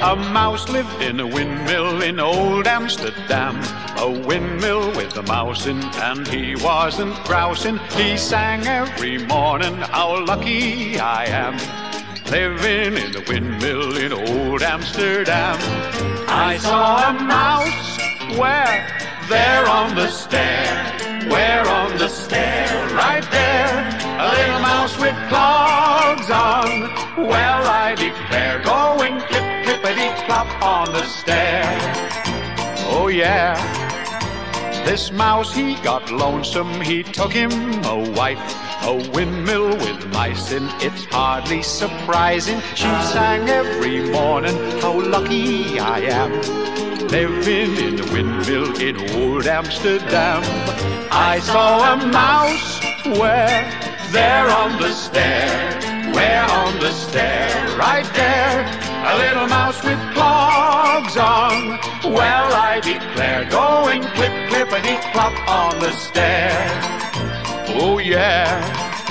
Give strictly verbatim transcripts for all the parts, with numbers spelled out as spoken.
A mouse lived in a windmill in old Amsterdam. A windmill with a mouse in, and he wasn't grousing. He sang every morning, how lucky I am, living in a windmill in old Amsterdam. I saw a mouse where? There on the stair. Where on the stair? Right there. A little mouse with clogs on. Well, I declare, going clip, clippity clop on the stair. Oh yeah. This mouse, he got lonesome, he took him a wife. A windmill with mice in, it's hardly surprising. She sang every morning, how lucky I am, living in a windmill in old Amsterdam. I saw a mouse where? There on the stair. Where on the stair? Right there. A little mouse with clogs on. Well, I declare, going clip, clippity clop on the stair. Oh yeah.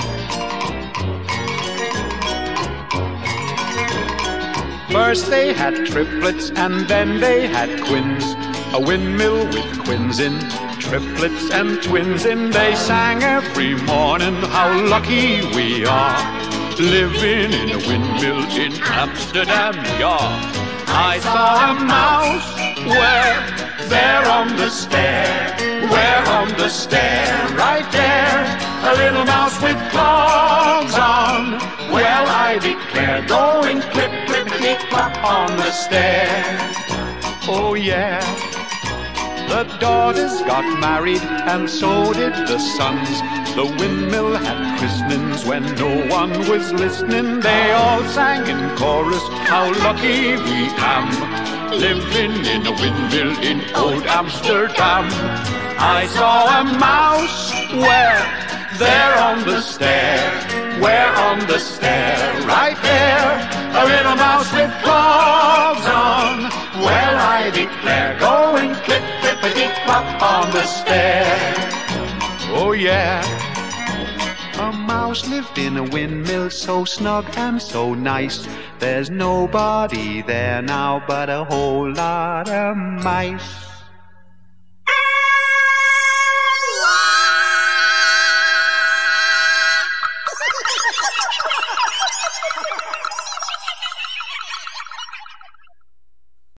First they had triplets and then they had twins. A windmill with twins in, triplets and twins in. They sang every morning, how lucky we are, living in a windmill in Amsterdam, yeah. I saw a mouse where? There on the stair. Where on the stair? Right there. A little mouse with clogs on. Well, I declare, going clip, clippity clop on the stair. Oh yeah. The daughters got married and so did the sons. The windmill had christenings when no one was listening. They all sang in chorus, how lucky we am, living in a windmill in old Amsterdam. I saw a mouse where? There on the stair. Where on the stair? Right there. A little mouse with clogs on. Well, I declare, going clip, clippity clop on the stair. Oh yeah. A mouse lived in a windmill so snug and so nice. There's nobody there now but a whole lot of mice.